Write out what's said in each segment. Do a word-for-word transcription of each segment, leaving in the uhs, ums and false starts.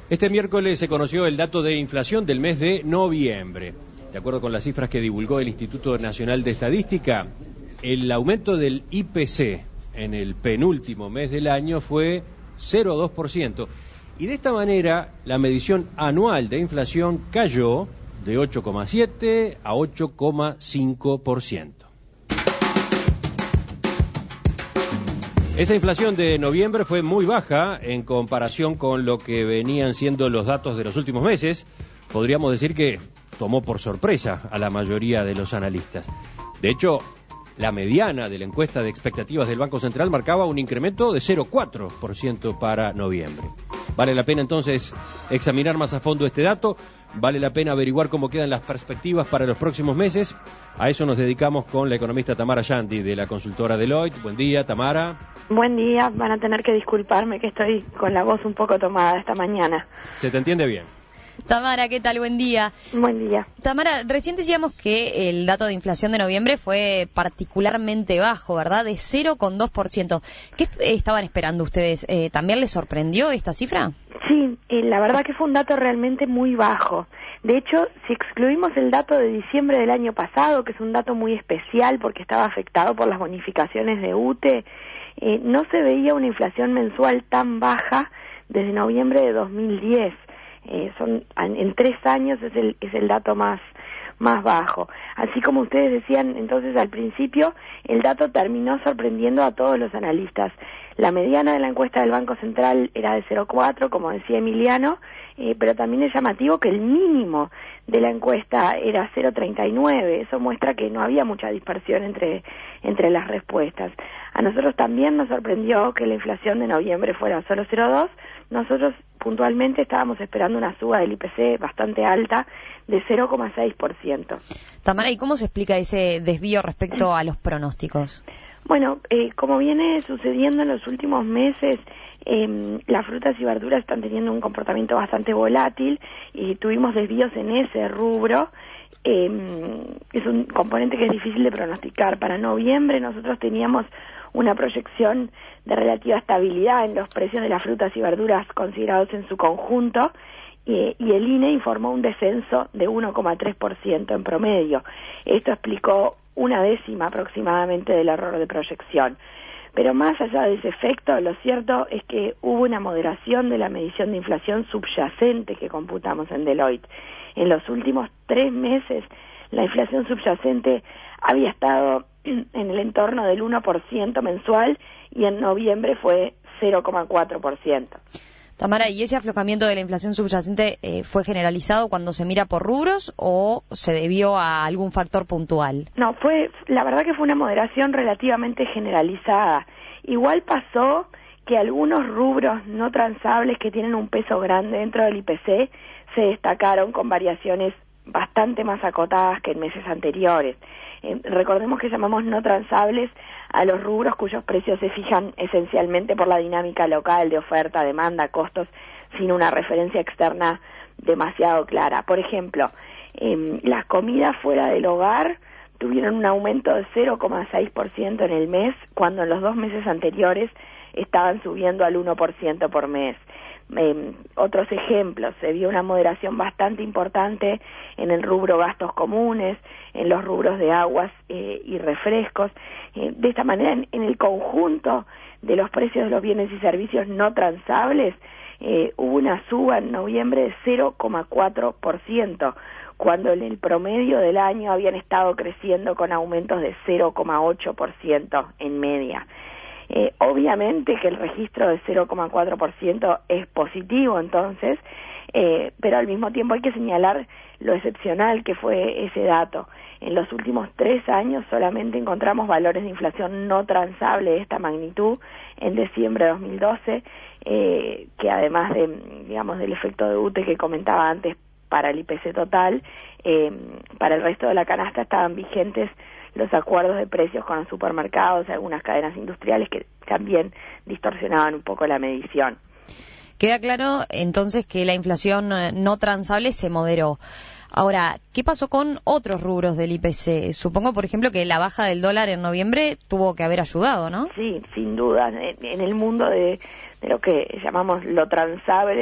Este miércoles se conoció el dato de inflación del mes de noviembre. De acuerdo con las cifras que divulgó el Instituto Nacional de Estadística, el aumento del I P C en el penúltimo mes del año fue cero coma dos por ciento. Y de esta manera, la medición anual de inflación cayó de ocho coma siete a ocho coma cinco por ciento. Esa inflación de noviembre fue muy baja en comparación con lo que venían siendo los datos de los últimos meses. Podríamos decir que tomó por sorpresa a la mayoría de los analistas. De hecho, la mediana de la encuesta de expectativas del Banco Central marcaba un incremento de cero coma cuatro por ciento para noviembre. Vale la pena entonces examinar más a fondo este dato, vale la pena averiguar cómo quedan las perspectivas para los próximos meses. A eso nos dedicamos con la economista Tamara Yanti de la consultora Deloitte. Buen día, Tamara. Buen día, van a tener que disculparme que estoy con la voz un poco tomada esta mañana. ¿Se te entiende bien? Tamara, ¿qué tal? Buen día. Buen día. Tamara, recién decíamos que el dato de inflación de noviembre fue particularmente bajo, ¿verdad? De cero coma dos por ciento. ¿Qué estaban esperando ustedes? Eh, ¿También les sorprendió esta cifra? Sí, eh, la verdad que fue un dato realmente muy bajo. De hecho, si excluimos el dato de diciembre del año pasado, que es un dato muy especial porque estaba afectado por las bonificaciones de U T E, eh, no se veía una inflación mensual tan baja desde noviembre de dos mil diez. Eh, son en tres años es el es el dato más más bajo. Así como ustedes decían entonces al principio, el dato terminó sorprendiendo a todos los analistas. La mediana de la encuesta del Banco Central era de cero coma cuatro, como decía Emiliano, eh, pero también es llamativo que el mínimo de la encuesta era cero coma treinta y nueve. Eso muestra que no había mucha dispersión entre entre las respuestas. A nosotros también nos sorprendió que la inflación de noviembre fuera solo cero coma dos. Nosotros puntualmente estábamos esperando una suba del I P C bastante alta de cero coma seis por ciento. Tamara, ¿y cómo se explica ese desvío respecto a los pronósticos? Bueno, eh, como viene sucediendo en los últimos meses, eh, las frutas y verduras están teniendo un comportamiento bastante volátil y tuvimos desvíos en ese rubro. Eh, es un componente que es difícil de pronosticar. Para noviembre nosotros teníamos una proyección de relativa estabilidad en los precios de las frutas y verduras considerados en su conjunto, eh, y el I N E informó un descenso de uno coma tres por ciento en promedio. Esto explicó una décima aproximadamente del error de proyección. Pero más allá de ese efecto, lo cierto es que hubo una moderación de la medición de inflación subyacente que computamos en Deloitte. En los últimos tres meses, la inflación subyacente había estado en el entorno del uno por ciento mensual y en noviembre fue cero coma cuatro por ciento. Tamara, ¿y ese aflojamiento de la inflación subyacente eh, fue generalizado cuando se mira por rubros o se debió a algún factor puntual? No, fue, la verdad que fue una moderación relativamente generalizada. Igual pasó que algunos rubros no transables que tienen un peso grande dentro del I P C se destacaron con variaciones bastante más acotadas que en meses anteriores. Eh, recordemos que llamamos no transables a los rubros cuyos precios se fijan esencialmente por la dinámica local de oferta, demanda, costos, sin una referencia externa demasiado clara. Por ejemplo, eh, las comidas fuera del hogar tuvieron un aumento de cero coma seis por ciento en el mes, cuando en los dos meses anteriores estaban subiendo al uno por ciento por mes. Eh, otros ejemplos, se vio una moderación bastante importante en el rubro gastos comunes, en los rubros de aguas eh, y refrescos. Eh, de esta manera, en, en el conjunto de los precios de los bienes y servicios no transables, eh, hubo una suba en noviembre de cero coma cuatro por ciento, cuando en el promedio del año habían estado creciendo con aumentos de cero coma ocho por ciento en media. Eh, obviamente que el registro de cero coma cuatro por ciento es positivo entonces, eh, pero al mismo tiempo hay que señalar lo excepcional que fue ese dato. En los últimos tres años solamente encontramos valores de inflación no transable de esta magnitud en diciembre de dos mil doce, eh, que además de, digamos, del efecto de U T E que comentaba antes para el I P C total, eh, para el resto de la canasta estaban vigentes los acuerdos de precios con los supermercados y algunas cadenas industriales que también distorsionaban un poco la medición. Queda claro entonces que la inflación no transable se moderó. Ahora, ¿qué pasó con otros rubros del I P C? Supongo, por ejemplo, que la baja del dólar en noviembre tuvo que haber ayudado, ¿no? Sí, sin duda. En, en el mundo de, de lo que llamamos lo transable,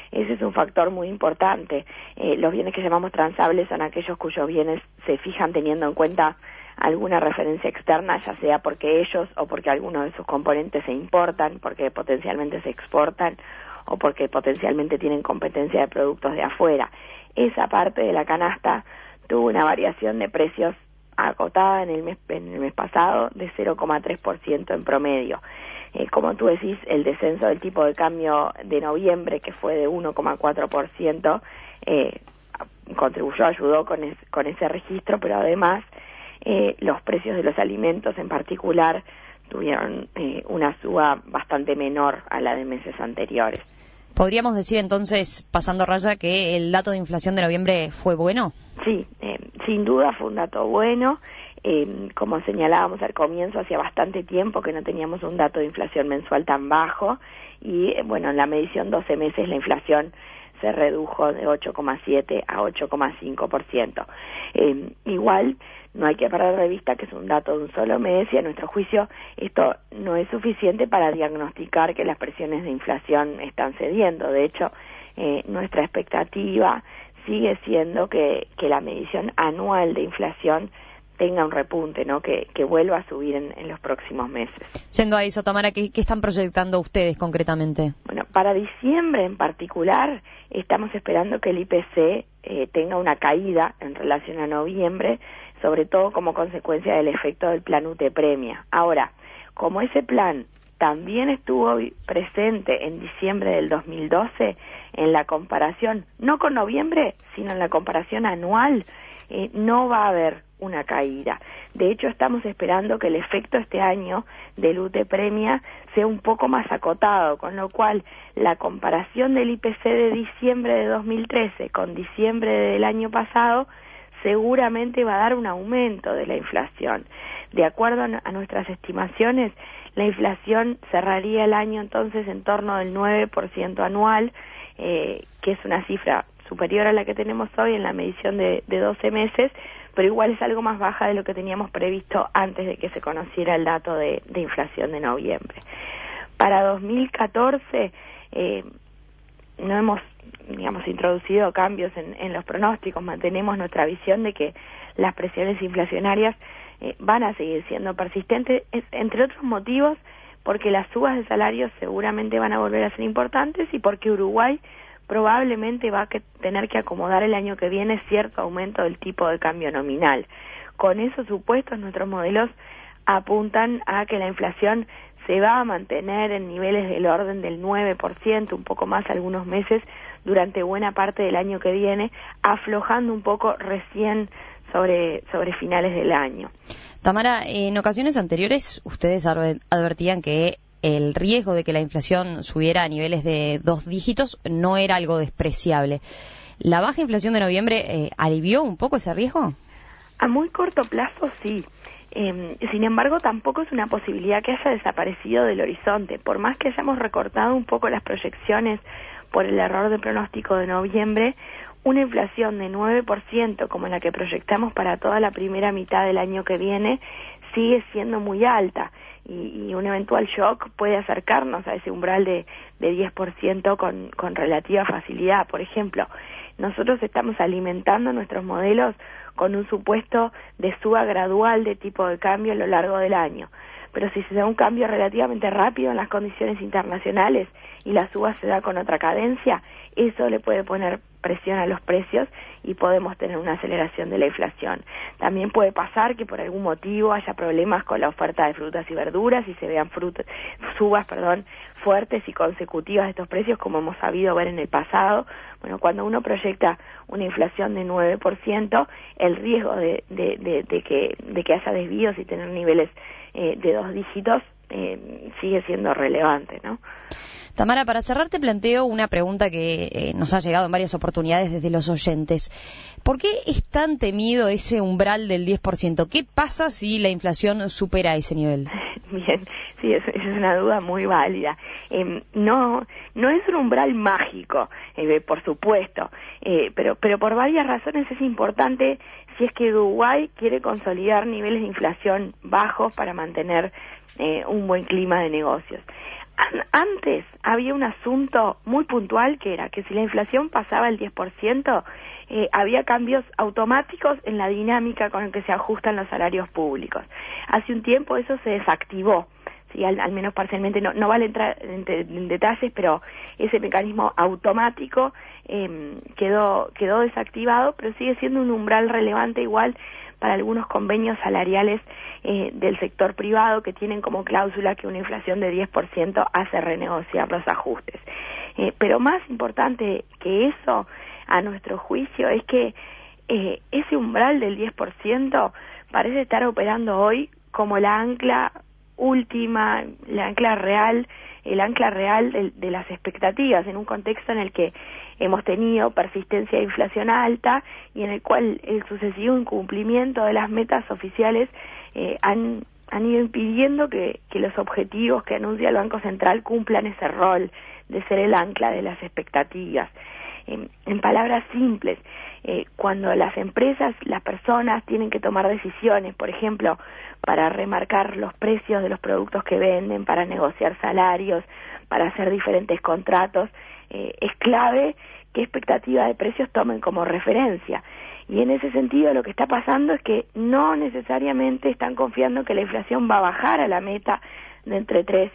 Ese es un factor muy importante. Eh, los bienes que llamamos transables son aquellos cuyos bienes se fijan teniendo en cuenta alguna referencia externa, ya sea porque ellos o porque algunos de sus componentes se importan, porque potencialmente se exportan o porque potencialmente tienen competencia de productos de afuera. Esa parte de la canasta tuvo una variación de precios acotada en el mes, en el mes pasado de cero coma tres por ciento en promedio. Eh, como tú decís, el descenso del tipo de cambio de noviembre, que fue de uno coma cuatro por ciento, eh, contribuyó, ayudó con, es, con ese registro, pero además eh, los precios de los alimentos en particular tuvieron eh, una suba bastante menor a la de meses anteriores. ¿Podríamos decir entonces, pasando raya, que el dato de inflación de noviembre fue bueno? Sí, eh, sin duda fue un dato bueno. Eh, como señalábamos al comienzo, hacía bastante tiempo que no teníamos un dato de inflación mensual tan bajo y, eh, bueno, en la medición doce meses la inflación se redujo de ocho coma siete a ocho coma cinco por ciento. Eh, igual, no hay que perder de vista que es un dato de un solo mes y a nuestro juicio esto no es suficiente para diagnosticar que las presiones de inflación están cediendo. De hecho, eh, nuestra expectativa sigue siendo que, que la medición anual de inflación tenga un repunte, ¿no? Que, que vuelva a subir en, en los próximos meses. Siendo a eso, Tamara, ¿qué, ¿qué están proyectando ustedes concretamente? Bueno, para diciembre en particular, estamos esperando que el I P C eh, tenga una caída en relación a noviembre, sobre todo como consecuencia del efecto del plan U T Premia. Ahora, como ese plan también estuvo presente en diciembre del dos mil doce, en la comparación, no con noviembre, sino en la comparación anual, eh, no va a haber una caída. De hecho, estamos esperando que el efecto este año del U T Premia sea un poco más acotado, con lo cual la comparación del I P C de diciembre de dos mil trece con diciembre del año pasado seguramente va a dar un aumento de la inflación. De acuerdo a nuestras estimaciones, la inflación cerraría el año entonces en torno del nueve por ciento anual, eh, que es una cifra superior a la que tenemos hoy en la medición de, de doce meses, pero igual es algo más baja de lo que teníamos previsto antes de que se conociera el dato de, de inflación de noviembre. Para dos mil catorce eh, no hemos, digamos, introducido cambios en, en los pronósticos, mantenemos nuestra visión de que las presiones inflacionarias eh, van a seguir siendo persistentes, es, entre otros motivos, porque las subas de salarios seguramente van a volver a ser importantes y porque Uruguay probablemente va a que tener que acomodar el año que viene cierto aumento del tipo de cambio nominal. Con esos supuestos, nuestros modelos apuntan a que la inflación se va a mantener en niveles del orden del nueve por ciento, un poco más algunos meses, durante buena parte del año que viene, aflojando un poco recién sobre, sobre finales del año. Tamara, en ocasiones anteriores ustedes advertían que el riesgo de que la inflación subiera a niveles de dos dígitos no era algo despreciable. ¿La baja inflación de noviembre eh, alivió un poco ese riesgo? A muy corto plazo, sí. Eh, sin embargo, tampoco es una posibilidad que haya desaparecido del horizonte. Por más que hayamos recortado un poco las proyecciones por el error de pronóstico de noviembre, una inflación de nueve por ciento, como la que proyectamos para toda la primera mitad del año que viene, sigue siendo muy alta. Y, y un eventual shock puede acercarnos a ese umbral de, de diez por ciento con, con relativa facilidad. Por ejemplo, nosotros estamos alimentando nuestros modelos con un supuesto de suba gradual de tipo de cambio a lo largo del año. Pero si se da un cambio relativamente rápido en las condiciones internacionales y la suba se da con otra cadencia, eso le puede poner presión a los precios y podemos tener una aceleración de la inflación. También puede pasar que por algún motivo haya problemas con la oferta de frutas y verduras y se vean frutas, subas, perdón, fuertes y consecutivas de estos precios, como hemos sabido ver en el pasado. Bueno, cuando uno proyecta una inflación de nueve por ciento, el riesgo de, de, de, de, que, de que haya desvíos y tener niveles eh, de dos dígitos eh, sigue siendo relevante, ¿no? Tamara, para cerrar te planteo una pregunta que eh, nos ha llegado en varias oportunidades desde los oyentes. ¿Por qué es tan temido ese umbral del diez por ciento? ¿Qué pasa si la inflación supera ese nivel? Bien, sí, esa es una duda muy válida. Eh, no, no es un umbral mágico, eh, por supuesto, eh, pero, pero por varias razones es importante si es que Uruguay quiere consolidar niveles de inflación bajos para mantener eh, un buen clima de negocios. Antes había un asunto muy puntual que era que si la inflación pasaba el diez por ciento, eh, había cambios automáticos en la dinámica con la que se ajustan los salarios públicos. Hace un tiempo eso se desactivó, ¿sí? al, al menos parcialmente, no, no vale entrar en, en detalles, pero ese mecanismo automático eh, quedó, quedó desactivado, pero sigue siendo un umbral relevante igual para algunos convenios salariales eh, del sector privado que tienen como cláusula que una inflación de diez por ciento hace renegociar los ajustes. Eh, pero más importante que eso, a nuestro juicio, es que eh, ese umbral del diez por ciento parece estar operando hoy como la ancla última, la ancla real, el ancla real de, de las expectativas, en un contexto en el que hemos tenido persistencia de inflación alta y en el cual el sucesivo incumplimiento de las metas oficiales eh, han, han ido impidiendo que, que los objetivos que anuncia el Banco Central cumplan ese rol de ser el ancla de las expectativas. Eh, en palabras simples, eh, cuando las empresas, las personas tienen que tomar decisiones, por ejemplo, para remarcar los precios de los productos que venden, para negociar salarios, para hacer diferentes contratos, eh, es clave qué expectativa de precios tomen como referencia. Y en ese sentido lo que está pasando es que no necesariamente están confiando que la inflación va a bajar a la meta de entre tres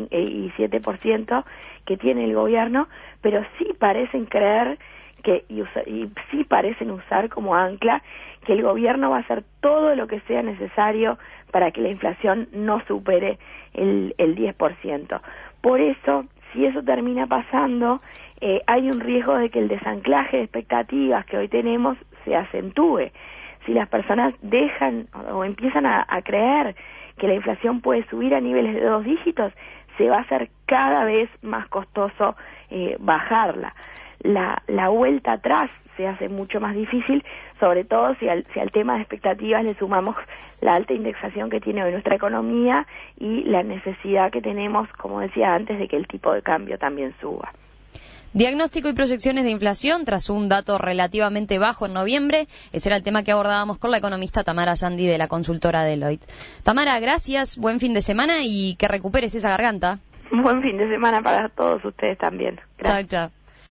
y siete por ciento que tiene el gobierno, pero sí parecen creer que y, usa, y sí parecen usar como ancla que el gobierno va a hacer todo lo que sea necesario para que la inflación no supere el, el diez por ciento. Por eso, si eso termina pasando, eh, hay un riesgo de que el desanclaje de expectativas que hoy tenemos se acentúe. Si las personas dejan o empiezan a, a creer que la inflación puede subir a niveles de dos dígitos, se va a hacer cada vez más costoso eh, bajarla. La, la vuelta atrás se hace mucho más difícil, sobre todo si al, si al tema de expectativas le sumamos la alta indexación que tiene hoy nuestra economía y la necesidad que tenemos, como decía antes, de que el tipo de cambio también suba. Diagnóstico y proyecciones de inflación tras un dato relativamente bajo en noviembre. Ese era el tema que abordábamos con la economista Tamara Yandi de la consultora Deloitte. Tamara, gracias, buen fin de semana y que recuperes esa garganta. Buen fin de semana para todos ustedes también. Gracias. Chao, chao.